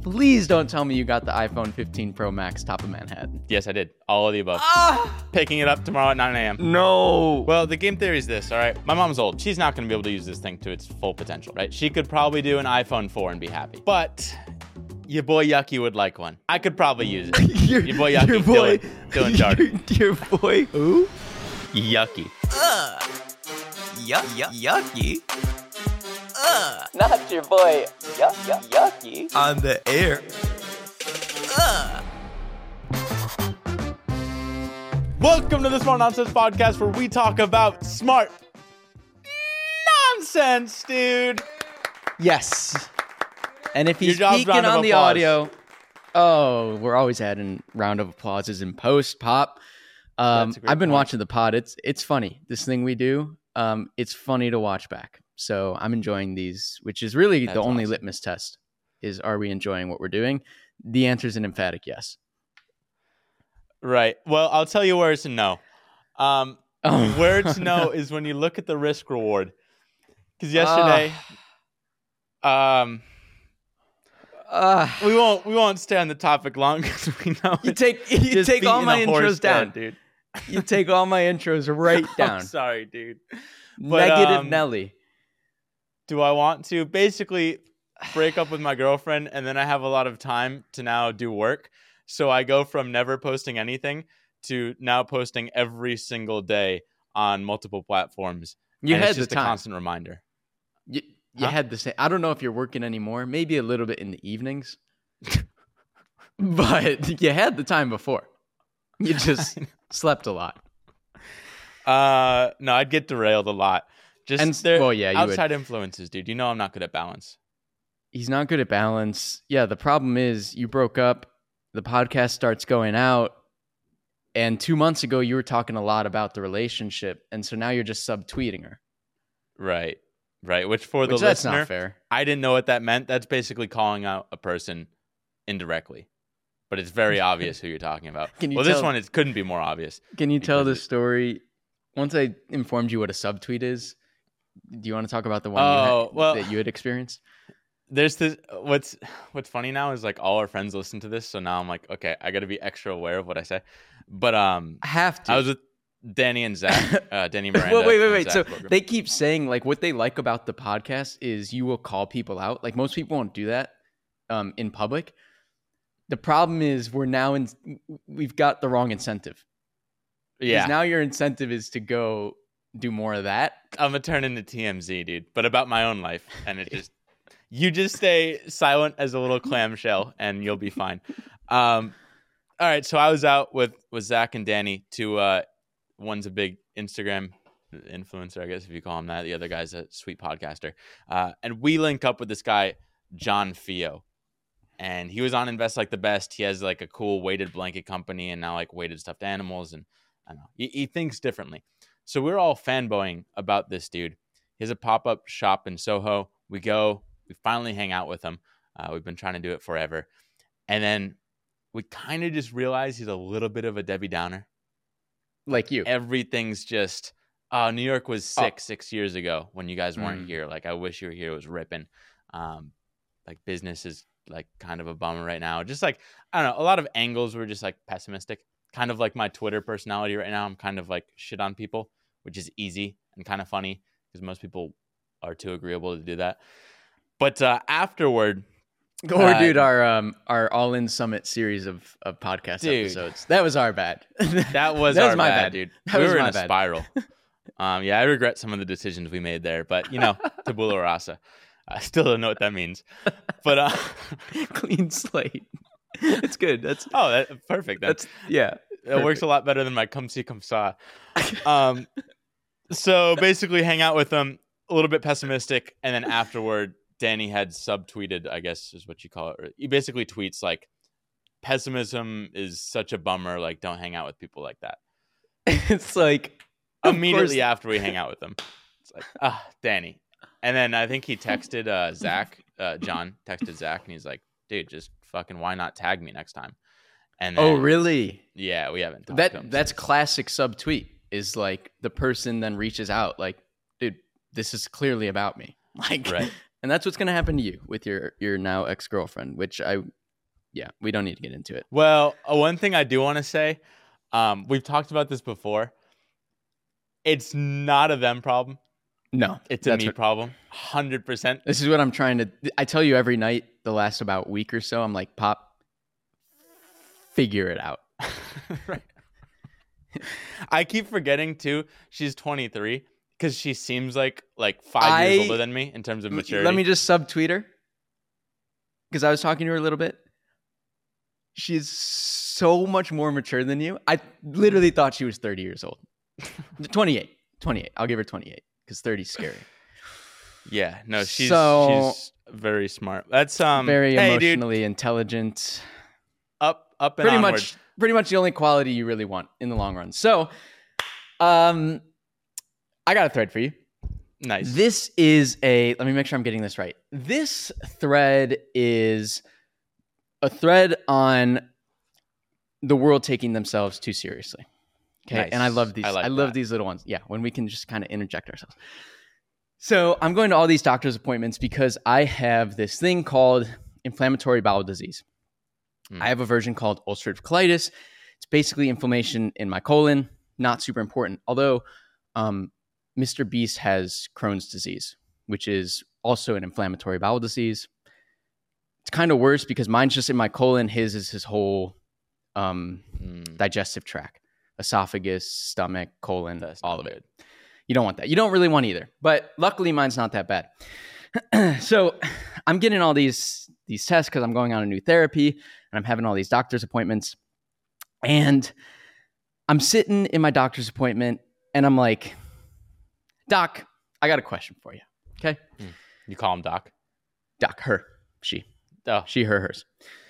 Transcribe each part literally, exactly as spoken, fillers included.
please don't tell me you got the iPhone fifteen Pro Max top of Manhattan. Yes, I did. All of the above. Ah! Picking it up tomorrow at nine a.m. No. Well, the game theory is this, all right? My mom's old. She's not going to be able to use this thing to its full potential, right? She could probably do an iPhone four and be happy. But your boy Yucky would like one. I could probably use it. your, your boy Yucky, your boy, Dylan, Dylan Darter. Your, your boy who? Yucky. Ugh. Yuck, yuck, yucky. Ugh. Not your boy Yuck, yuck, Yucky. On the air. Ugh. Welcome to the Smart Nonsense Podcast, where we talk about smart nonsense, dude. Yes. And if he's Your job's peeking round of on the applause. audio, oh, we're always adding round of applauses in post pop. Um, That's a great I've been point. watching the pod. It's it's funny. This thing we do, um, it's funny to watch back. So I'm enjoying these, which is really That's the only awesome. litmus test. Is are we enjoying what we're doing? The answer is an emphatic yes. Right. Well, I'll tell you where it's a no. Um, Oh. where it's no is when you look at the risk reward. Because yesterday, um, Uh, we won't we won't stay on the topic long because we know you it's take you just take all beating my a horse intros down, dead, dude. You take all my intros right I'm down. sorry, dude. But, Negative um, Nelly. Do I want to basically break up with my girlfriend and then I have a lot of time to now do work? So I go from never posting anything to now posting every single day on multiple platforms. You and had it's just the a time. constant reminder. You, you Huh? had the same. I don't know if you're working anymore. Maybe a little bit in the evenings, but you had the time before. You just slept a lot. Uh, no, I'd get derailed a lot. Just And- there, well, yeah, you would. outside influences, dude. You know I'm not good at balance. He's not good at balance. Yeah, the problem is you broke up. The podcast starts going out, and two months ago you were talking a lot about the relationship, and so now you're just subtweeting her. Right, right. Which for the Which that's listener, not fair. I didn't know what that meant. That's basically calling out a person indirectly, but it's very obvious who you're talking about. Can you well, this tell- one it couldn't be more obvious. Can you tell the Because it- story? Once I informed you what a subtweet is, do you want to talk about the one Oh, you had, well- that you had experienced? There's this. What's what's funny now is like all our friends listen to this, so now I'm like, okay, I got to be extra aware of what I say. But um, I have to. I was with Danny and Zach, uh, Danny Miranda. Wait, wait, wait, and wait. So Zach Bogren. they keep saying like what they like about the podcast is you will call people out. Like most people won't do that um, in public. The problem is we're now in. We've got the wrong incentive. 'Cause yeah, Now your incentive is to go do more of that. I'm gonna turn into T M Z, dude, but about my own life, and it just you just stay silent as a little clamshell, and you'll be fine. Um, all right, so I was out with with Zach and Danny. To uh, one's a big Instagram influencer, I guess if you call him that. The other guy's a sweet podcaster, uh, and we link up with this guy John Fio, and he was on Invest Like the Best. He has like a cool weighted blanket company, and now like weighted stuffed animals, and I don't know, he, he thinks differently. So we're all fanboying about this dude. He has a pop-up shop in Soho. We go, we finally hang out with him. Uh, we've been trying to do it forever. And then we kind of just realize he's a little bit of a Debbie Downer. Like you. Everything's just, oh, New York was sick Oh. six years ago when you guys weren't Mm. here. Like, I wish you were here. It was ripping. Um, like, business is like kind of a bummer right now. Just like, I don't know, a lot of angles were just like pessimistic. Kind of like my Twitter personality right now. I'm kind of like shit on people, which is easy and kind of funny because most people are too agreeable to do that. But uh, afterward, Or uh, dude, our um our All In Summit series of, of podcast Dude. episodes. That was our bad. that was That our was my bad, bad. dude. That we was were in my a bad. spiral. um, yeah, I regret some of the decisions we made there, but you know, tabula rasa. I still don't know what that means. But uh, Clean slate. It's good. That's oh, that, perfect. Then. that's yeah. It works a lot better than my come see come saw. Um, so basically, hang out with them, a little bit pessimistic, and then afterward, Danny had subtweeted, I guess is what you call it. Or he basically tweets like, "Pessimism is such a bummer. Like, don't hang out with people like that." It's like of Immediately course- after we hang out with them, it's like, ah, Danny. And then I think he texted uh, Zach, uh, John texted Zach, and he's like, "Dude, just fucking why not tag me next time?" And then, Oh, really? Yeah, we haven't. Talked to him That that's since. classic subtweet. Is like the person then reaches out, like, dude, this is clearly about me. Like, Right. And that's what's going to happen to you with your your now ex-girlfriend, which I, yeah, we don't need to get into it. Well, uh, one thing I do want to say, um, we've talked about this before. It's not a them problem. No, It's a that's me what- problem. one hundred percent. This is what I'm trying to. I tell you every night the last about week or so. I'm like, Pop, figure it out. Right. I keep forgetting too. She's twenty-three because she seems like like five years I- older than me in terms of M- maturity. Let me just subtweet her because I was talking to her a little bit. She's so much more mature than you. I literally thought she was thirty years old. twenty-eight. twenty-eight. I'll give her twenty-eight because thirty is scary. Yeah. No, she's So- she's very smart. That's um Very hey, dude, emotionally intelligent. up up and Pretty onward. much, pretty much the only quality you really want in the long run. So, um, I got a thread for you. Nice. This is a, let me make sure I'm getting this right. This thread is a thread on the world taking themselves too seriously. Okay. Nice. And I love these. I I, like love that. these little ones. Yeah. When we can just kind of interject ourselves. So I'm going to all these doctor's appointments because I have this thing called inflammatory bowel disease. Hmm. I have a version called ulcerative colitis. It's basically inflammation in my colon. Not super important. Although, um, Mister Beast has Crohn's disease, which is also an inflammatory bowel disease. It's kind of worse because mine's just in my colon. His is his whole um, Mm, digestive tract, esophagus, stomach, colon, that's all not of it. good. You don't want that. You don't really want either. But luckily, mine's not that bad. So I'm getting all these these tests because I'm going on a new therapy and I'm having all these doctor's appointments. And I'm sitting in my doctor's appointment and I'm like, Doc, I got a question for you. Okay. You call him Doc. Doc, her, she, Oh, she, her, hers.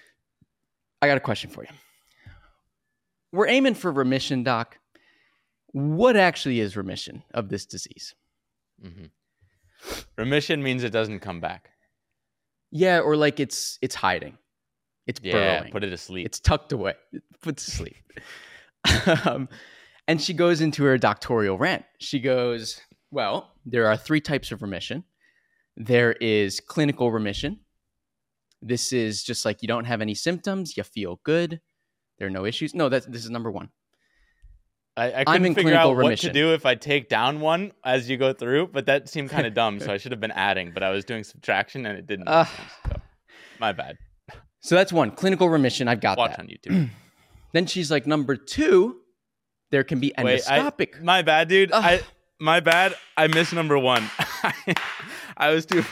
I got a question for you. We're aiming for remission, Doc. What actually is remission of this disease? hmm remission means it doesn't come back. Yeah, or like it's it's hiding. It's Yeah, burrowing. put it to sleep. It's tucked away. It puts to sleep. um, and she goes into her doctoral rant. She goes, well, there are three types of remission. There is clinical remission. This is just like you don't have any symptoms. You feel good. There are no issues. No, that's this is number one. I, I I'm couldn't in figure out clinical what remission. to do if I take down one as you go through, but that seemed kind of dumb, so I should have been adding, but I was doing subtraction and it didn't make Uh, sense, so my bad. So that's one. Clinical remission. I've got Watch that. on YouTube. Then she's like, number two, there can be Wait, I- endoscopic. My bad, dude. Ugh. I my bad. I missed number one. I was too.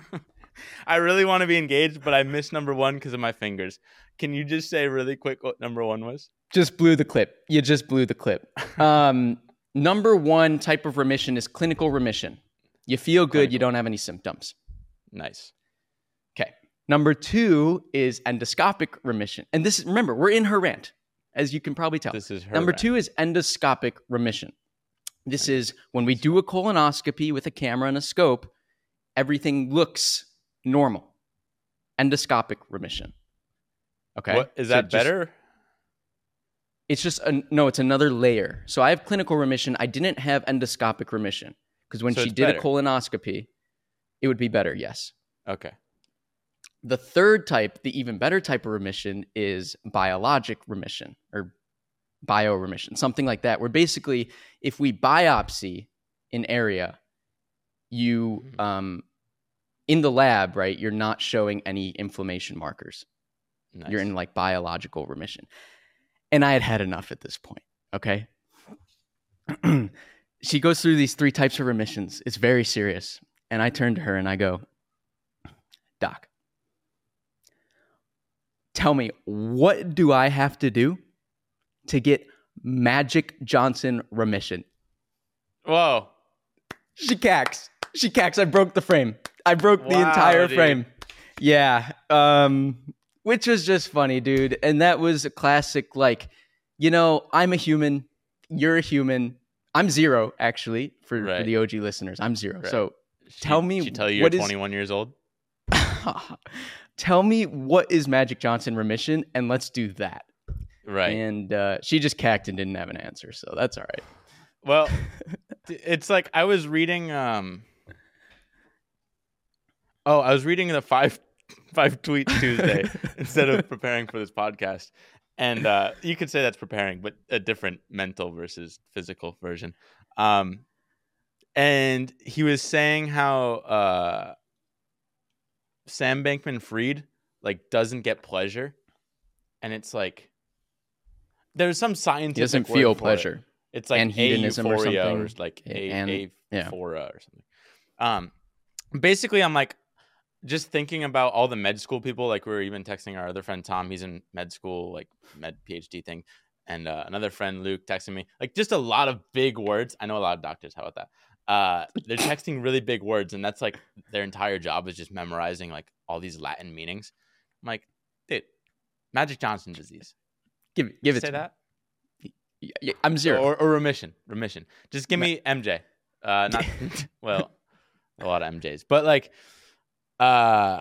I really want to be engaged, but I missed number one because of my fingers. Can you just say really quick what number one was? Just blew the clip. You just blew the clip. Um, number one type of remission is clinical remission. You feel good. You Clinical. don't have any symptoms. Nice. Okay. Number two is endoscopic remission. And this is, remember, we're in her rant, as you can probably tell. This is her. Number rant. two is endoscopic remission. This is when we do a colonoscopy with a camera and a scope, everything looks normal. Endoscopic remission. Okay. What is So that just- better? It's just a, no, it's another layer. So I have clinical remission. I didn't have endoscopic remission because when So she it's did better. a colonoscopy, it would be better. Yes. Okay. The third type, the even better type of remission, is biologic remission or bioremission, something like that, where basically if we biopsy an area, you, Mhm. um, in the lab, right, you're not showing any inflammation markers. Nice. You're in like biological remission. And I had had enough at this point. Okay. She goes through these three types of remissions. It's very serious. And I turn to her and I go, Doc, tell me, what do I have to do to get Magic Johnson remission? Whoa. She cacks. She cacks. I broke the frame. I broke the Wow, entire dude. frame. Yeah. Um, which was just funny, dude. And that was a classic, like, you know, I'm a human. You're a human. I'm zero, actually, for, for Right. the O G listeners. I'm zero. Right. So She- Tell me She tell you you're what is- twenty-one years old. tell me what is Magic Johnson remission, and let's do that. Right. And uh, she just cacked and didn't have an answer. So that's all right. Well, t- it's like I was reading um Oh, I was reading the five five tweets Tuesday instead of preparing for this podcast. And uh, you could say that's preparing, but a different mental versus physical version. Um, and he was saying how uh, Sam Bankman-Fried like doesn't get pleasure, and it's like there's some scientific He doesn't word feel for pleasure. It. It's like and hedonism or euphoria something. or like a And- a yeah. phora or something. Um, basically, I'm like just thinking about all the med school people. Like we were even texting our other friend Tom. He's in med school, like med PhD thing, and uh, another friend Luke texting me. Like just a lot of big words. I know a lot of doctors. How about that? Uh, they're texting really big words, and that's like their entire job is just memorizing like all these Latin meanings. I'm like, dude, Magic Johnson disease. Give it, give it Say to me. that. Y- y- I'm zero. Or, or remission, remission. Just give me M J. Uh, not well, a lot of M Js, but like, uh,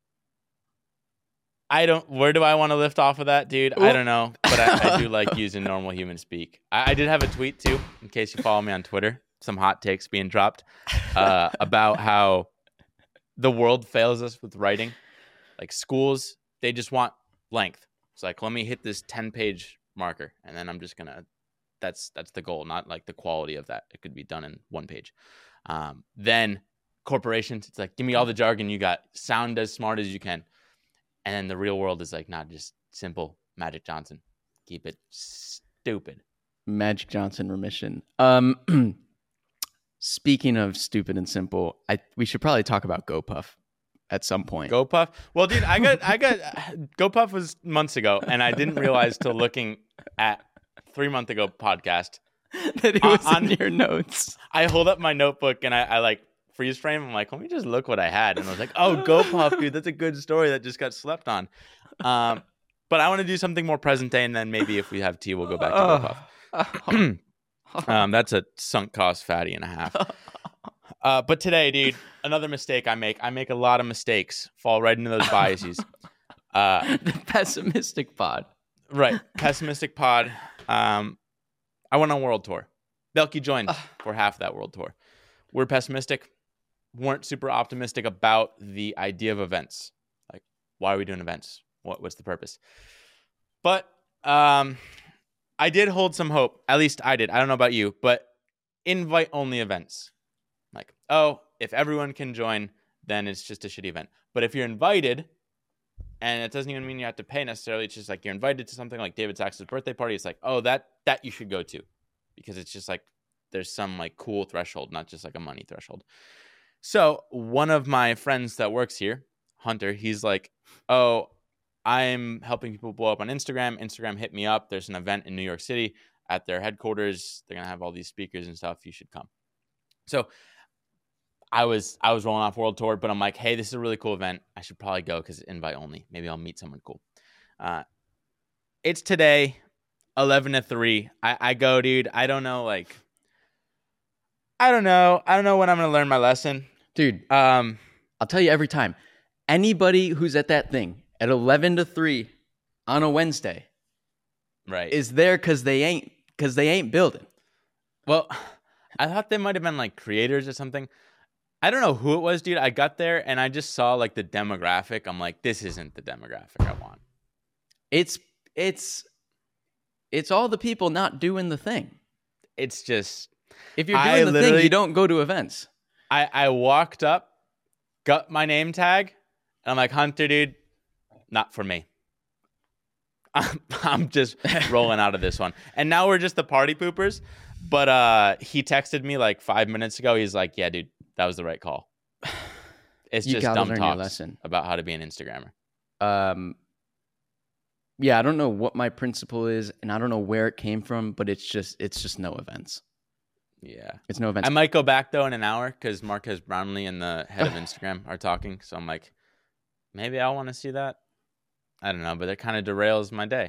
I don't. Where do I want to lift off of that, dude? I don't know, but I, I do like using normal human speak. I, I did have a tweet too, in case you follow me on Twitter. Some hot takes being dropped uh, about how the world fails us with writing. Like schools, they just want length. It's like, let me hit this ten-page marker, and then I'm just gonna. That's that's the goal, not like the quality of that. It could be done in one page. Um, then corporations, it's like, give me all the jargon you got. Sound as smart as you can. And then the real world is like, not just simple Magic Johnson. Keep it stupid. Magic Johnson remission. Um, speaking of stupid and simple, I we should probably talk about GoPuff at some point. GoPuff. Well, dude, I got I got GoPuff was months ago, and I didn't realize till looking at three month ago podcast that it was on- in your notes. I hold up my notebook and I, I like freeze frame. I'm like, let me just look what I had. And I was like, oh, GoPuff, dude, that's a good story that just got slept on. Um, but I want to do something more present day, and then maybe if we have tea, we'll go back to GoPuff. Um, that's a sunk cost fatty and a half. Uh, but today, dude, another mistake I make. I make a lot of mistakes, fall right into those biases. Uh, The pessimistic pod. right. Pessimistic pod. Um, I went on world tour. Belky joined for half that world tour. We're pessimistic. Weren't super optimistic about the idea of events. Like, why are we doing events? What, what's the purpose? But um, I did hold some hope. At least I did. I don't know about you, but invite-only events. Like, oh, if everyone can join, then it's just a shitty event. But if you're invited, and it doesn't even mean you have to pay necessarily, it's just like you're invited to something like David Sachs' birthday party, it's like, oh, that that you should go to. Because it's just like, there's some like cool threshold, not just like a money threshold. So one of my friends that works here, Hunter, he's like, oh, I'm helping people blow up on Instagram. Instagram hit me up. There's an event in New York City at their headquarters. They're going to have all these speakers and stuff. You should come. So I was I was rolling off world tour, but I'm like, hey, this is a really cool event. I should probably go because it's invite only. Maybe I'll meet someone cool. Uh, it's today, eleven to three. I, I go, dude. I don't know, like, I don't know. I don't know when I'm going to learn my lesson. Dude, Um, I'll tell you every time. Anybody who's at that thing at eleven to three on a Wednesday right. is there because they ain't because they ain't building. Well, I thought they might have been like creators or something. I don't know who it was, dude. I got there and I just saw like the demographic. I'm like, this isn't the demographic I want. It's it's it's all the people not doing the thing. It's just, If you're I doing the thing, literally- you don't go to events. I, I walked up, got my name tag, and I'm like, Hunter, dude, not for me. I'm, I'm just rolling out of this one. And now we're just the party poopers. But uh, he texted me like five minutes ago. He's like, yeah, dude, that was the right call. It's You just gotta dumb learn your talks lesson. about how to be an Instagrammer. Um, yeah, I don't know what my principle is, and I don't know where it came from, but it's just it's just no events. Yeah. It's no events. I might go back though in an hour because Marquez Brownlee and the head of Instagram are talking. So I'm like, maybe I want to see that. I don't know, but it kind of derails my day.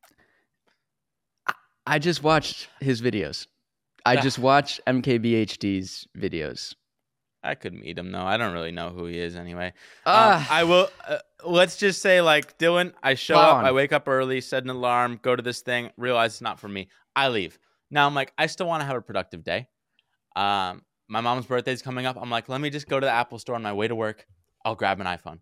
I just watched his videos. I just watched M K B H D's videos. I could meet him though. I don't really know who he is anyway. Um, Ah. I will. Uh, let's just say, like Dylan, I show Plow up, on. I wake up early, set an alarm, go to this thing, realize it's not for me. I leave. Now I'm like, I still want to have a productive day. Um, my mom's birthday is coming up. I'm like, let me just go to the Apple store on my way to work. I'll grab an iPhone.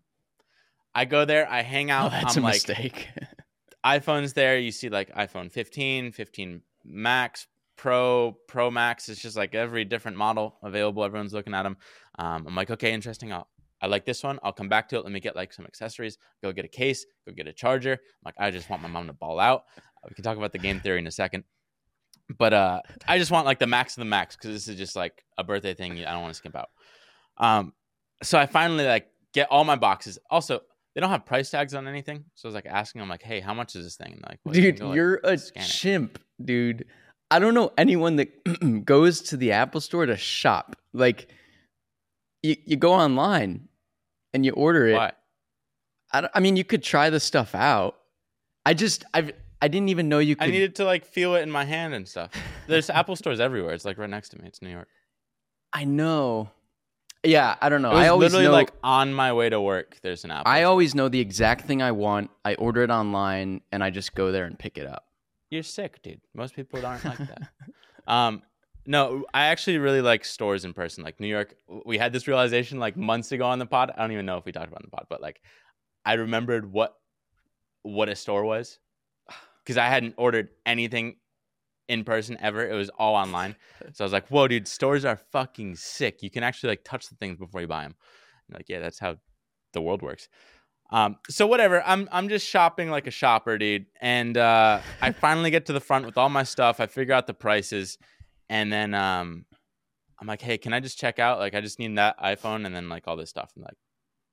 I go there, I hang out. Oh, that's I'm a like, mistake. iPhone's there. You see like iPhone fifteen, fifteen Max, Pro, Pro Max. It's just like every different model available. Everyone's looking at them. Um, I'm like, okay, interesting. I'll, I like this one. I'll come back to it. Let me get like some accessories. Go get a case. Go get a charger. I'm like, I just want my mom to ball out. We can talk about the game theory in a second. But uh, I just want like the max of the max because this is just like a birthday thing. I don't want to skimp out. Um, so I finally like get all my boxes. Also, they don't have price tags on anything. So I was like asking them like, hey, how much is this thing? And they're like, well, you Dude, go, like, you're a chimp, dude. I don't know anyone that goes to the Apple store to shop. Like, you, you go online and you order it. Why? I, don't, I mean, you could try the stuff out. I just, I've, I didn't even know you could. I needed to like feel it in my hand and stuff. There's Apple stores everywhere. It's like right next to me. It's New York. I know. Yeah, I don't know. It was I always literally know, like on my way to work. There's an Apple. I store. always know the exact thing I want. I order it online and I just go there and pick it up. You're sick, dude. Most people aren't like that. um, no, I actually really like stores in person. Like New York, we had this realization like months ago on the pod. I don't even know if we talked about it on the pod, but like I remembered what what a store was because I hadn't ordered anything in person ever. It was all online. So I was like, whoa, dude, stores are fucking sick. You can actually like touch the things before you buy them. I'm like, yeah, that's how the world works. Um, so whatever, I'm I'm just shopping like a shopper, dude. And uh, I finally get to the front with all my stuff. I figure out the prices, and then um, I'm like, hey, can I just check out? Like, I just need that iPhone and then like all this stuff. I'm like,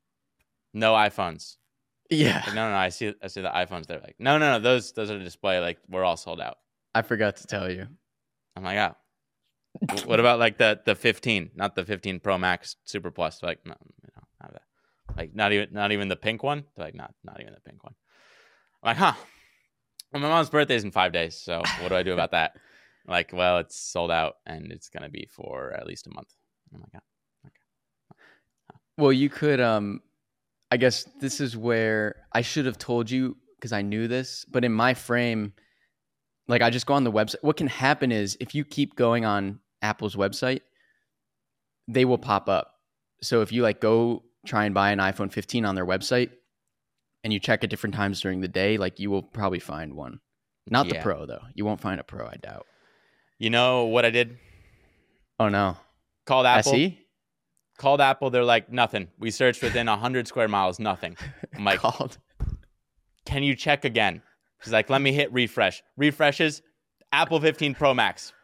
no iPhones. Yeah. Like, no, no, no, I see, I see the iPhones. They're like, no, no, no, those those are the display. Like, we're all sold out. I forgot to tell you. I'm like, oh. What about like the the fifteen, not the fifteen Pro Max Super Plus? Like, no, you know, not that. Like not even not even the pink one. They're like not not even the pink one. I'm like, huh. Well, my mom's birthday is in five days, so what do I do about that? Like, well, it's sold out and it's gonna be for at least a month. I'm like, oh, okay. Huh. Well, you could. Um, I guess this is where I should have told you because I knew this, but in my frame, like I just go on the website. What can happen is if you keep going on Apple's website, they will pop up. So if you like go try and buy an iPhone fifteen on their website and you check at different times during the day, like you will probably find one. Not Yeah. the Pro though. You won't find a Pro, I doubt. You know what I did? Oh no. Called Apple. S E? Called Apple. They're like, nothing. We searched within a hundred square miles, nothing. I'm like, Called. can you check again? She's like, let me hit refresh. Refreshes, Apple fifteen Pro Max.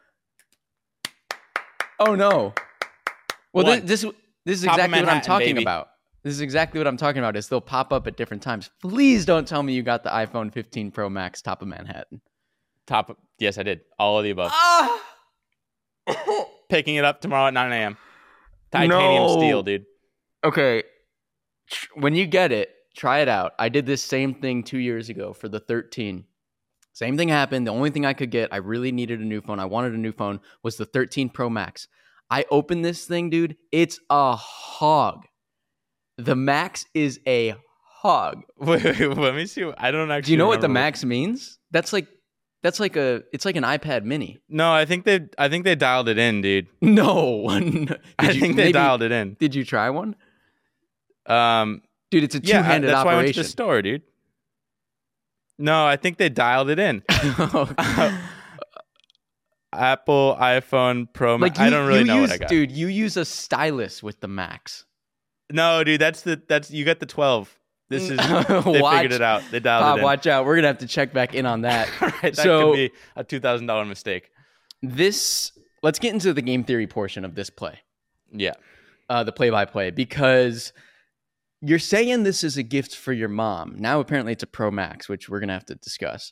Oh no. Well, One. this, this this is Top of exactly what I'm Manhattan, talking baby. about. This is exactly what I'm talking about. Is they'll pop up at different times. Please don't tell me you got the iPhone fifteen Pro Max top of Manhattan. Top. Yes, I did. All of the above. Ah! Picking it up tomorrow at nine a.m. Titanium No. steel, dude. Okay. Tr- When you get it, try it out. I did this same thing two years ago for the thirteen. Same thing happened. The only thing I could get, I really needed a new phone. I wanted a new phone, was the thirteen Pro Max. I opened this thing, dude. It's a hog. The Max is a hog. Wait, wait, wait, let me see. I don't actually. Do you know what the remember Max means? That's like that's like a it's like an iPad mini. No, I think they. I think they dialed it in, dude. No. Did I you- think they maybe- dialed it in. Did you try one? Um. Dude, it's a Yeah, I- two-handed that's why I went to operation. the store, dude. No, I think they dialed it in. Apple iPhone Pro Max. like you, I don't really you know use, what I got. Dude, you use a stylus with the Max. No, dude, that's the that's you got the twelve. This is they Watch. figured it out. They dialed Bob, it in. watch out. We're going to have to check back in on that. Right, that So- could be a two thousand dollar mistake. This, let's get into the game theory portion of this play, Yeah. uh, the play-by-play, because you're saying this is a gift for your mom. Now, apparently, it's a Pro Max, which we're going to have to discuss.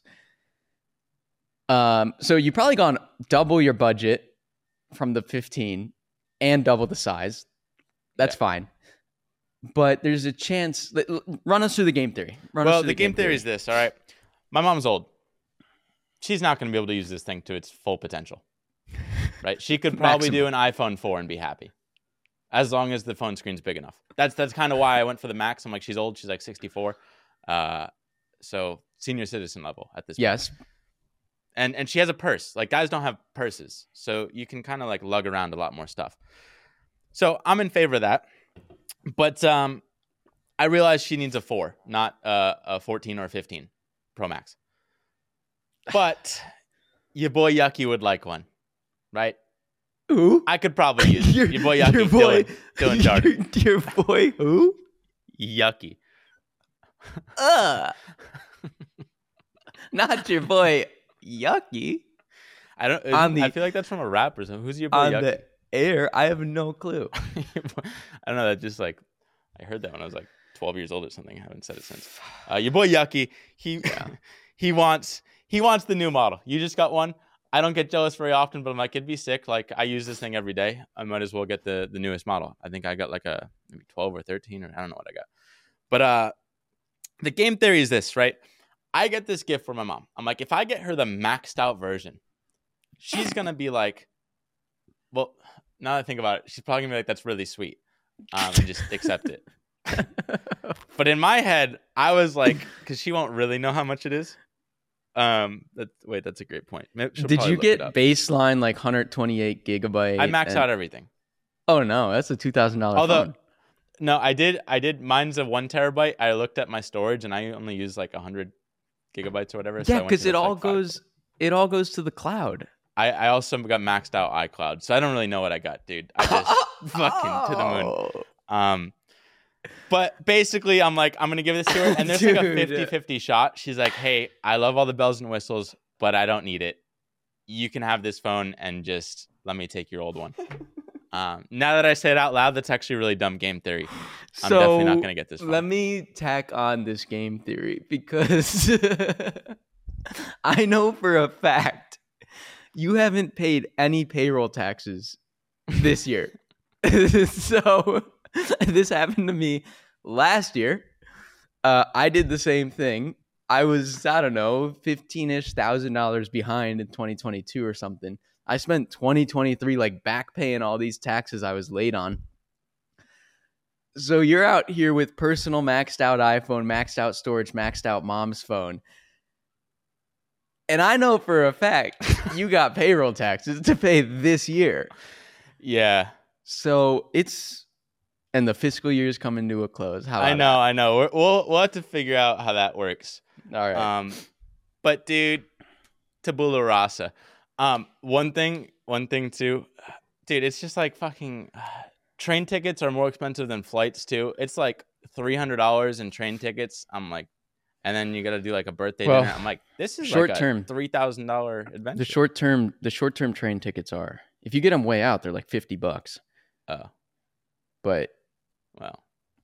Um, so you probably gone double your budget from the fifteen and double the size. That's Yeah. fine. But there's a chance. let- l- Run us through the game theory. Run us Well, through the game theory is this, all right? My mom's old. She's not going to be able to use this thing to its full potential. Right? She could probably do an iPhone four and be happy. As long as the phone screen's big enough. That's that's kind of why I went for the Max. I'm like, she's old. She's like sixty-four. Uh, so senior citizen level at this point. Yes. And and she has a purse. Like, guys don't have purses. So you can kind of like lug around a lot more stuff. So I'm in favor of that. But um, I realize she needs a four, not uh, a fourteen or a fifteen Pro Max. But your boy Yucky would like one, right? Who? I could probably use it. Your- Your boy Yucky, your boy- Dylan, Dylan Darden. Your, your boy who? Yucky. Uh. Not your boy. Yucky. I don't. On the- I feel like that's from a rap or something. Who's your boy On Yucky? the air, I have no clue. I don't know. That just like I heard that when I was like twelve years old or something. I haven't said it since. Uh, your boy Yucky. He he wants he wants the new model. You just got one. I don't get jealous very often, but I'm like, it'd be sick. Like I use this thing every day. I might as well get the the newest model. I think I got like a maybe twelve or thirteen, or I don't know what I got. But uh, the game theory is this, right? I get this gift from my mom. I'm like, if I get her the maxed out version, she's gonna be like, well, now that I think about it, she's probably gonna be like, that's really sweet, um, and just accept it. But in my head, I was like, because she won't really know how much it is. Um, that, wait, that's a great point. Maybe she'll Did probably you look it get up. baseline like one hundred twenty-eight gigabyte? I max and- out everything. Oh no, that's a two thousand dollars Although, phone. no, I did. I did. Mine's a one terabyte. I looked at my storage, and I only use like a hundred gigabytes or whatever. so I Yeah, went because to it just, all like, five. goes it all goes to the cloud. I, I also got maxed out iCloud, so I don't really know what I got, dude. I just fucking to the moon. Oh. Um, but basically, I'm like, I'm gonna give this to her, and there's like a Dude. fifty-fifty shot. She's like, hey, I love all the bells and whistles, but I don't need it. You can have this phone and just let me take your old one. Um, now that I say it out loud, that's actually really dumb game theory. I'm So definitely not gonna get this phone. let me tack on this game theory because I know for a fact you haven't paid any payroll taxes this year. So this happened to me last year. Uh, I did the same thing. I was, I don't know, fifteen-ish thousand dollars behind in twenty twenty-two or something. I spent twenty twenty-three like back paying all these taxes I was late on. So you're out here with personal maxed out iPhone, maxed out storage, maxed out mom's phone. And I know for a fact you got payroll taxes to pay this year. Yeah, So it's, and the fiscal year is coming to a close. How I about know, I know. We're, we'll we'll have to figure out how that works. that? All right. Um, but dude, tabula rasa. Um, one thing, one thing too, dude. It's just like fucking uh, train tickets are more expensive than flights too. It's like three hundred dollars in train tickets. I'm like, and then you got to do like a birthday Well, dinner. I'm like, this is short like a term. three thousand dollar adventure. the short term, the short term train tickets are, if you get them way out, they're like fifty bucks. Oh, But well.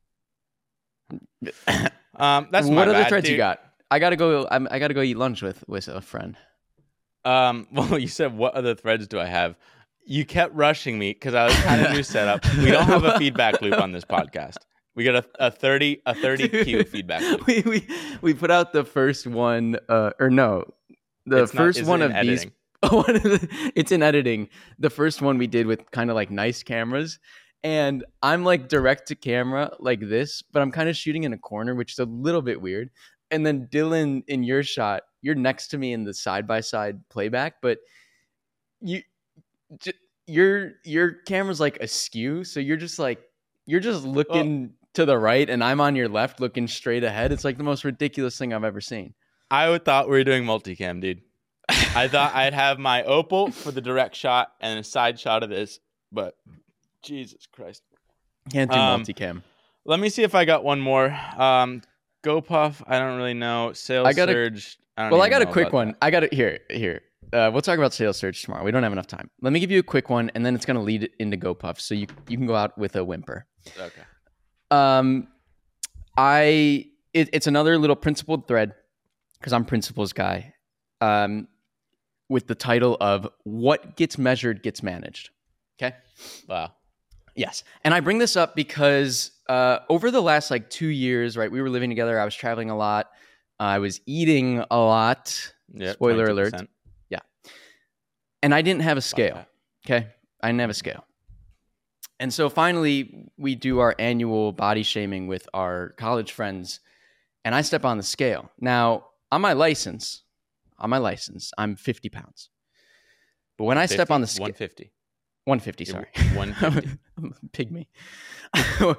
Um, that's what my other bad, threads you dude. got? I gotta go. I'm, I gotta go eat lunch with with a friend. Um, well, you said what other threads do I have? You kept rushing me because I was had a new setup. We don't have a feedback loop on this podcast. We got a, a thirty a thirty Q Dude, feedback loop. We, we we put out the first one, uh, or no, the It's not- first is one it of in these. editing? One of the, it's in editing. The first one we did with kind of like nice cameras, and I'm like direct to camera like this, but I'm kind of shooting in a corner, which is a little bit weird. And then Dylan, in your shot, you're next to me in the side by side playback, but you, j- your your camera's like askew, so you're just like you're just looking to the right, and I'm on your left, looking straight ahead. It's like the most ridiculous thing I've ever seen. I would thought we were doing multicam, dude. I thought I'd have my Opal for the direct shot and a side shot of this, but Jesus Christ. Can't do Um, multicam. Let me see if I got one more. Um, GoPuff, I don't really know. Sales I got a- Surge. I don't Well, I even got a know quick about one. that. I got it here. Here, uh, we'll talk about sales surge tomorrow. We don't have enough time. Let me give you a quick one, and then it's going to lead into GoPuff, so you you can go out with a whimper. Okay. Um, I it, it's another little principled thread because I'm principles guy. Um, with the title of "What Gets Measured Gets Managed." Okay. Wow. Yes. And I bring this up because uh, over the last like two years, right, we were living together. I was traveling a lot. I was eating a lot. Yep, Spoiler twenty-two alert. percent. And I didn't have a scale. that. Okay. I didn't have a scale. And so finally, we do our annual body shaming with our college friends. And I step on the scale. Now, on my license, on my license, I'm fifty pounds. But when I step on the scale, one fifty. one fifty, sorry. one fifty. Pygmy.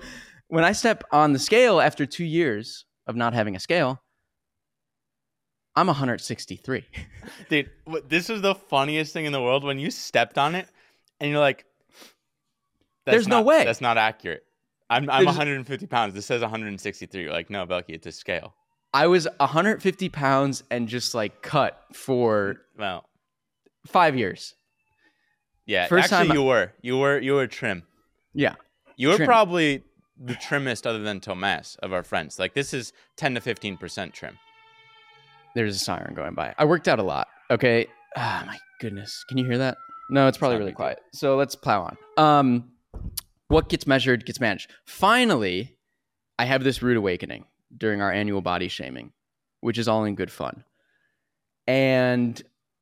when I step on the scale after two years of not having a scale, I'm one hundred sixty-three. Dude, what- this was the funniest thing in the world when you stepped on it and you're like, that's There's no not- way. That's not accurate. I'm I'm There's- one hundred fifty pounds. This says one hundred sixty-three. You're like, no, Belky, it's a scale. I was one hundred fifty pounds and just like cut for Well, five years. yeah. First actually, time- you were. You were you were trim. Yeah. You were Trim. probably the trimmest other than Tomas of our friends. Like, this is ten to fifteen percent trim. There's a siren going by. I worked out a lot. Okay. Ah, my goodness. Can you hear that? No, it's probably not a really big deal. quiet. So let's plow on. Um, what gets measured gets managed. Finally, I have this rude awakening during our annual body shaming, which is all in good fun. And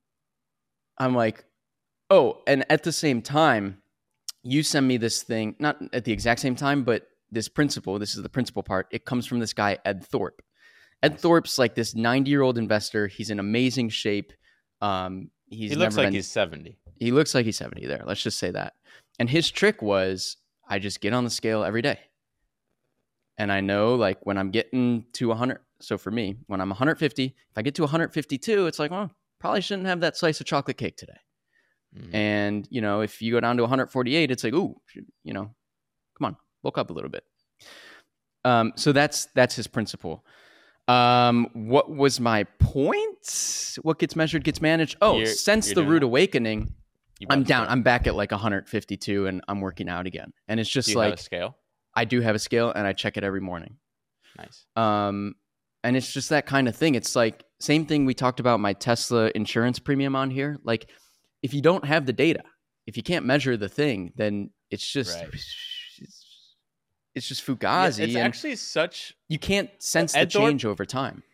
I'm like, oh, and at the same time, you send me this thing, not at the exact same time, but this principle, this is the principal part. It comes from this guy, Ed Thorpe. Ed Thorpe's like this ninety-year-old investor. He's in amazing shape. Um, he's He looks never like been, he's seventy. he looks like he's seventy there. Let's just say that. And his trick was I just get on the scale every day. And I know like when I'm getting to one hundred. So for me, when I'm one hundred fifty, if I get to one hundred fifty-two, it's like, well, probably shouldn't have that slice of chocolate cake today. Mhm. And, you know, if you go down to one hundred forty-eight, it's like, ooh, you know, come on, bulk up a little bit. Um, so that's that's his principle. Um, what was my point? What gets measured gets managed. Oh, You're- since you're the doing rude that. awakening, You I'm bought down. scale. I'm back at like one hundred fifty-two and I'm working out again. And it's just Do you have like, a scale? I do have a scale and I check it every morning. Nice. Um, and it's just that kind of thing. It's like same thing we talked about my Tesla insurance premium on here. Like if you don't have the data, if you can't measure the thing, then it's just Right. it's, it's just Yeah, fugazi, it's and actually such you can't sense Ed the Thorpe- change over time.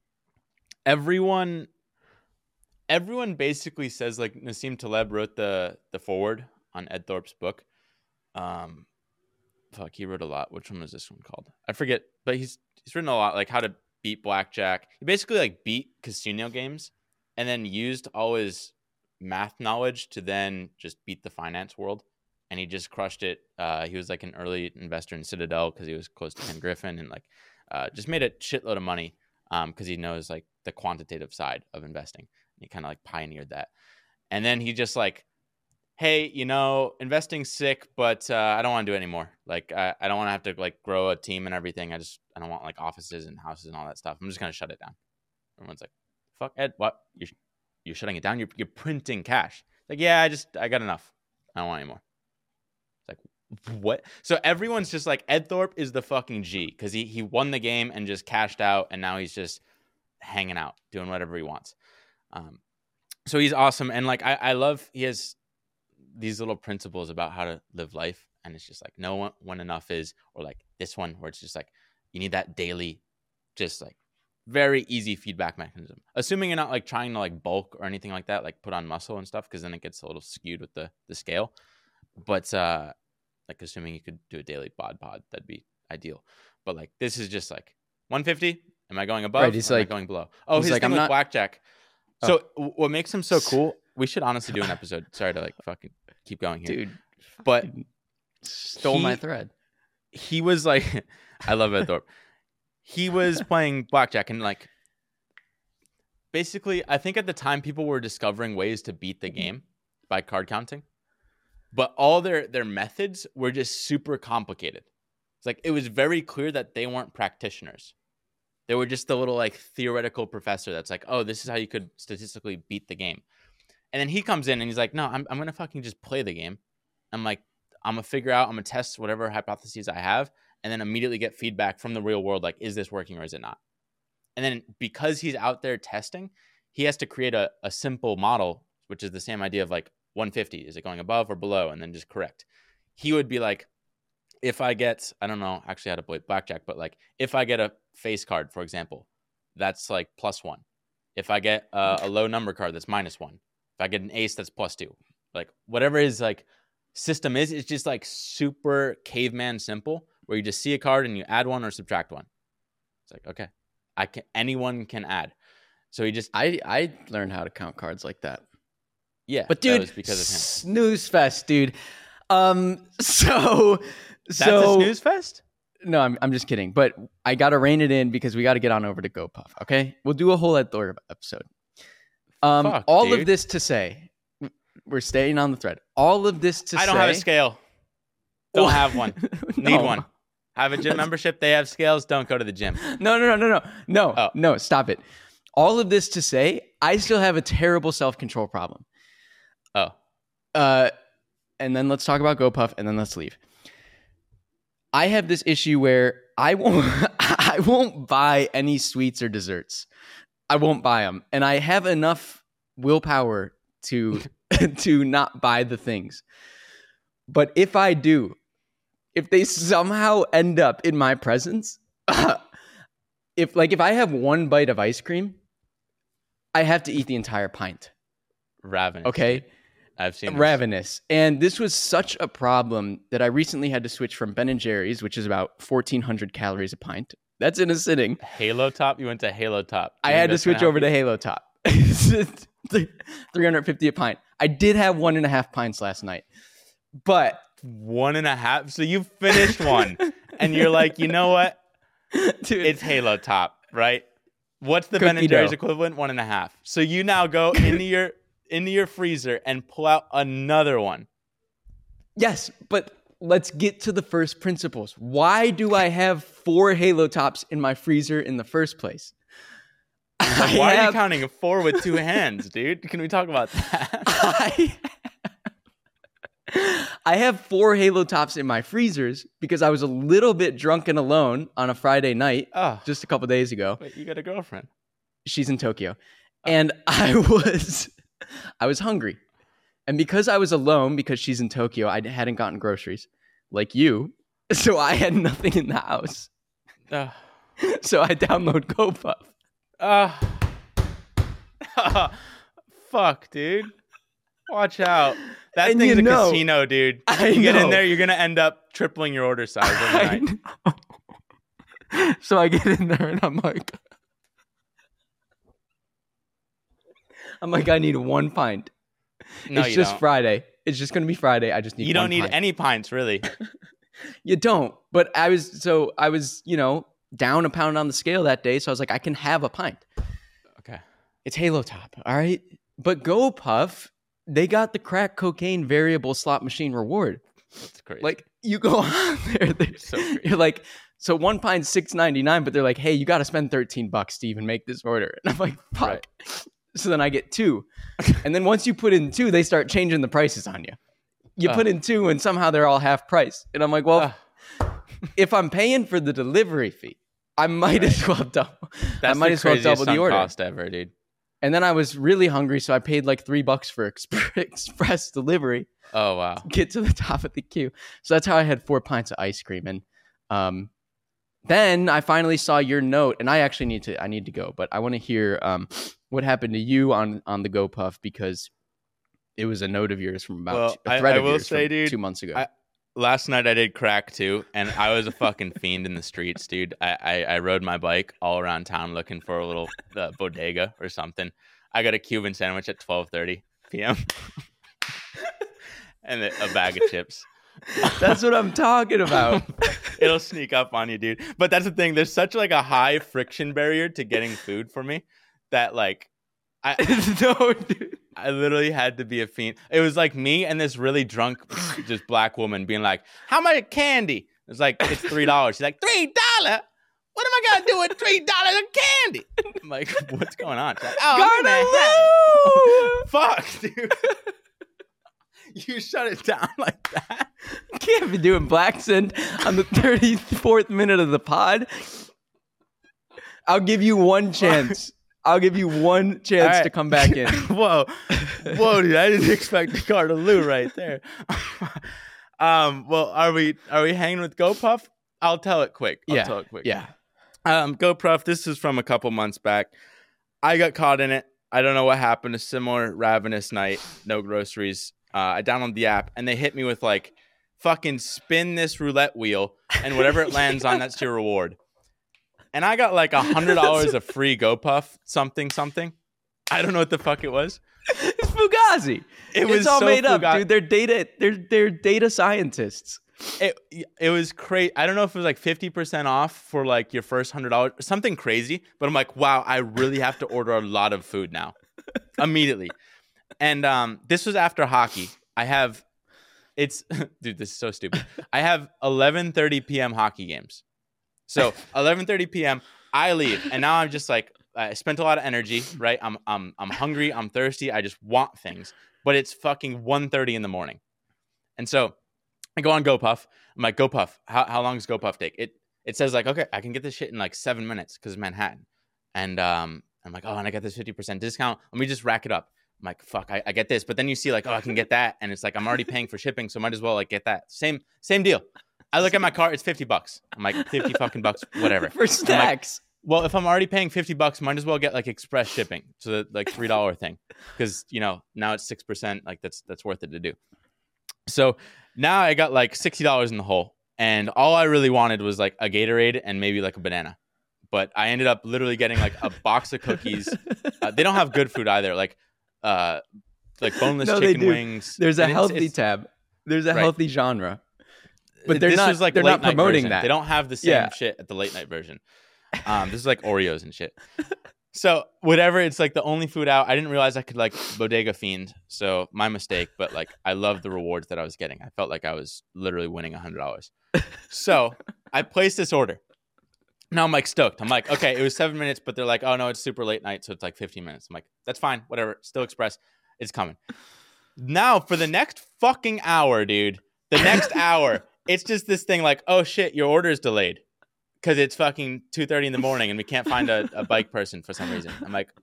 everyone everyone basically says, like, Nassim Taleb wrote the the foreword on Ed Thorpe's book. Um fuck, he wrote a lot. Which one was this one called? I forget, but he's he's written a lot, like how to beat blackjack. He basically like beat casino games and then used all his math knowledge to then just beat the finance world. And he just crushed it. Uh, he was like an early investor in Citadel because he was close to Ken Griffin, and like uh, just made a shitload of money because he knows like the quantitative side of investing. And he kind of like pioneered that. And then he just like, hey, you know, investing's sick, but uh, I don't want to do it anymore. Like I, I don't want to have to like grow a team and everything. I just I don't want like offices and houses and all that stuff. I'm just gonna shut it down. Everyone's like, fuck Ed, what? You're you're shutting it down? You're you're printing cash. Like, yeah, I just I got enough. I don't want anymore. Like, what? So everyone's just like, Ed Thorpe is the fucking G because he, he won the game and just cashed out, and now he's just hanging out, doing whatever he wants. Um, so he's awesome. And like, I, I love, he has these little principles about how to live life. And it's just like, know when, when enough is, or like this one where it's just like, you need that daily, just like very easy feedback mechanism. Assuming you're not like trying to like bulk or anything like that, like put on muscle and stuff, because then it gets a little skewed with the, the scale. But, uh, like assuming you could do a daily bod pod, that'd be ideal. But like this is just like one fifty. Am I going above? Right, he's or am like- I going below? Oh, he's his like, thing I'm with not- blackjack. Oh. So w- what makes him so cool? We should honestly do an episode. Sorry to like fucking keep going here, Dude, but fucking stole my he- thread. he was like, I love Ed Thorpe. He was playing blackjack and like, basically, I think at the time people were discovering ways to beat the game by card counting, but all their their methods were just super complicated. It's like it was very clear that they weren't practitioners. They were just the little like theoretical professor that's like, oh, this is how you could statistically beat the game. And then he comes in and he's like, no, I'm I'm gonna fucking just play the game. I'm like, I'm gonna figure out, I'm gonna test whatever hypotheses I have, and then immediately get feedback from the real world, like, is this working or is it not? And then because he's out there testing, he has to create a, a simple model, which is the same idea of like one fifty. Is it going above or below? And then just correct. He would be like, if I get, I don't know actually how to play blackjack, but like if I get a face card, for example, that's like plus one. If I get a, a low number card, that's minus one. If I get an ace, that's plus two. Like whatever his like system is, it's just like super caveman simple, where you just see a card and you add one or subtract one. It's like, okay, I can, anyone can add. So he just, I I learned how to count cards like that. yeah, But that dude, was because of him. snooze fest, dude. Um, so That's so a snooze fest? No, I'm I'm just kidding. But I got to rein it in because we got to get on over to GoPuff. Okay, we'll do a whole Ed Thor episode. Um, Fuck, all dude. of this to say, we're staying on the thread. All of this to I say, don't have a scale. Don't Oh. have one. Need No. one. Have a gym membership. They have scales. Don't go to the gym. No, no, no, no, no, no, Oh. no. Stop it. All of this to say, I still have a terrible self control problem. Oh, Uh, and then let's talk about GoPuff, and then let's leave. I have this issue where I won't, I won't buy any sweets or desserts. I won't buy them, and I have enough willpower to to not buy the things. But if I do, if they somehow end up in my presence, if like if I have one bite of ice cream, I have to eat the entire pint. ravenous. Okay. I've seen this. Ravenous. And this was such a problem that I recently had to switch from Ben and Jerry's, which is about fourteen hundred calories a pint. That's in a sitting. Halo Top. You went to Halo Top. I had to switch over to Halo Top. three hundred fifty a pint. I did have one and a half pints last night. But one and a half. So you finished one, and you're like, you know what? dude, It's Halo Top, right? What's the Cookie Ben and Jerry's dough. equivalent? One and a half. So you now go into your into your freezer and pull out another one. yes, but let's get to the first principles. Why do I have four Halo Tops in my freezer in the first place? Like, I why are you have- counting a four with two hands, dude? Can we talk about that? I, I have four Halo Tops in my freezers because I was a little bit drunk and alone on a Friday night Oh, just a couple days ago. wait, you got a girlfriend? She's in Tokyo. And I was I was hungry. And because I was alone, because she's in Tokyo, I hadn't gotten groceries like you. So I had nothing in the house. Oh. So I download GoPuff. Uh, fuck, dude. Watch out. That And thing's you a know- casino, dude. I You get know. in there, you're going to end up tripling your order size I overnight. know. So I get in there and I'm like, I'm like, I need one pint. No, it's you just don't. Friday. It's just gonna be Friday. I just need. You don't one need pint. any pints, really. You don't. But I was so I was you know down a pound on the scale that day, so I was like, I can have a pint. Okay. It's Halo Top, all right. But GoPuff, they got the crack cocaine variable slot machine reward. That's crazy. Like you go on there, they- So crazy. you're like, so one pint's six ninety nine, but they're like, hey, you got to spend thirteen bucks, Steve, and make this order. And I'm like, fuck. Right. So then I get two, and then once you put in two, they start changing the prices on you. You Ugh. put in two, and somehow they're all half price. And I'm like, well, Ugh. if I'm paying for the delivery fee, I might as well double. That's I might the as well craziest double the sunk order. cost ever, dude. And then I was really hungry, so I paid like three bucks for exp- express delivery. Oh, wow. Get to the top of the queue. So that's how I had four pints of ice cream. And um, then I finally saw your note, and I actually need to I need to go, but I want to hear um, what happened to you on on the GoPuff because it was a note of yours from about Well, a I- thread I of will yours say, from dude, two months ago. I- Last night I did crack too, and I was a fucking fiend in the streets, dude. I, I, I rode my bike all around town looking for a little uh, bodega or something. I got a Cuban sandwich at twelve thirty p.m. and a a bag of chips. That's what I'm talking about. It'll sneak up on you, dude. But that's the thing. There's such like a high friction barrier to getting food for me that like I No, dude. I literally had to be a fiend. It was like me and this really drunk, just black woman being like, "How much candy?" It's like it's three dollars. She's like, three dollar? What am I gonna do with three dollars of candy? I'm like, what's going on? She's like, oh, I'm gonna have- fuck, dude. You shut it down like that. Can't be doing black send on the thirty-fourth minute of the pod. I'll give you one chance. I'll give you one chance All right. to come back in. Whoa, whoa, dude! I didn't expect the Cardaloo right there. um, well, are we are we hanging with GoPuff? I'll tell it quick. I'll Yeah, tell it quick. Yeah. Um, GoPuff. This is from a couple months back. I got caught in it. I don't know what happened. A similar ravenous night. No groceries. Uh, I downloaded the app and they hit me with like, fucking spin this roulette wheel and whatever it lands on, that's your reward. And I got like a hundred dollars of free GoPuff something something. I don't know what the fuck it was. It's Fugazi. It it's was all so made up, Fugazi. dude. They're data. They're they're data scientists. it it was crazy. I don't know if it was like fifty percent off for like your first hundred dollars, something crazy. But I'm like, wow, I really have to order a lot of food now, immediately. And um, this was after hockey. I have, it's dude, this is so stupid. I have eleven thirty p.m. hockey games. So eleven thirty p.m. I leave, and now I'm just like, I spent a lot of energy, right? I'm I'm I'm hungry. I'm thirsty. I just want things. But it's fucking one thirty in the morning, and so I go on GoPuff. I'm like, GoPuff, how how long does GoPuff take? It it says like, okay, I can get this shit in like seven minutes because it's Manhattan, and um, I'm like, oh, and I got this fifty percent discount. Let me just rack it up. I'm like, fuck, I, I get this, but then you see like, oh, I can get that, and it's like I'm already paying for shipping, so might as well like get that. Same same deal. I look at my cart, it's fifty bucks. I'm like, fifty fucking bucks, whatever. For snacks. Well, if I'm already paying fifty bucks, might as well get like express shipping. So the like three dollar thing. Because, you know, now it's six percent. Like that's that's worth it to do. So now I got like sixty dollars in the hole. And all I really wanted was like a Gatorade and maybe like a banana. But I ended up literally getting like a box of cookies. Uh, they don't have good food either. Like uh, like boneless No, they chicken do. wings. There's a And it's- healthy it's- tab. There's a Right. healthy genre. But they're this not, was like they're late not night promoting version. that. They don't have the same Yeah. shit at the late night version. Um, this is like Oreos and shit. So whatever, it's like the only food out. I didn't realize I could like Bodega Fiend, so my mistake. But like, I loved the rewards that I was getting. I felt like I was literally winning a hundred dollars. So I placed this order. Now I'm like stoked. I'm like, okay, it was seven minutes, but they're like, oh no, it's super late night, so it's like fifteen minutes. I'm like, that's fine, whatever. Still Express, it's coming. Now for the next fucking hour, dude. The next hour, it's just this thing like, oh shit, your order is delayed. Because it's fucking two thirty in the morning and we can't find a, a bike person for some reason. I'm like,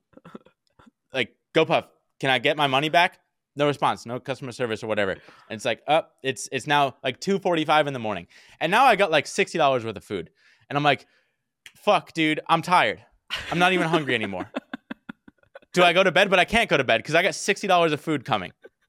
like, GoPuff, can I get my money back? No response, no customer service or whatever. And it's like, oh, it's it's now like two forty-five in the morning. And now I got like sixty dollars worth of food. And I'm like, fuck, dude, I'm tired. I'm not even hungry anymore. Do I go to bed? But I can't go to bed because I got sixty dollars of food coming.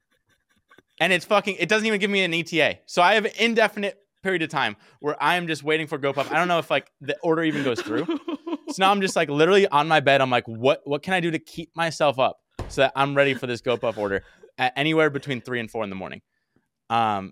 And it's fucking, it doesn't even give me an E T A. So I have an indefinite period of time where I am just waiting for GoPuff. I don't know if like the order even goes through. So now I'm just like literally on my bed. I'm like, what what can I do to keep myself up so that I'm ready for this GoPuff order at anywhere between three and four in the morning? Um,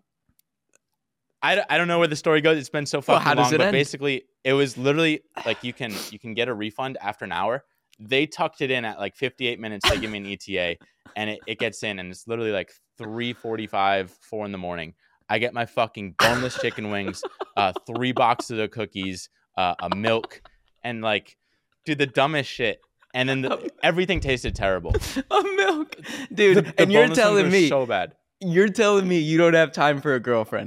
I, I don't know where the story goes. It's been so fucking Well, how does long, it but end? basically it was literally like you can you can get a refund after an hour. They tucked it in at like fifty-eight minutes. They give me an E T A and it, it gets in and it's literally like three forty-five, four in the morning. I get my fucking boneless chicken wings, uh, three boxes of cookies, uh, a milk, and like, dude, the dumbest shit. And then the, everything tasted terrible. A milk, dude. The- the and you're boneless ones telling were me, so bad. you're telling me you don't have time for a girlfriend.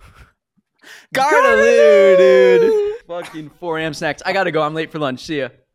Gardeloo, dude. Fucking four a.m. snacks. I gotta go. I'm late for lunch. See ya.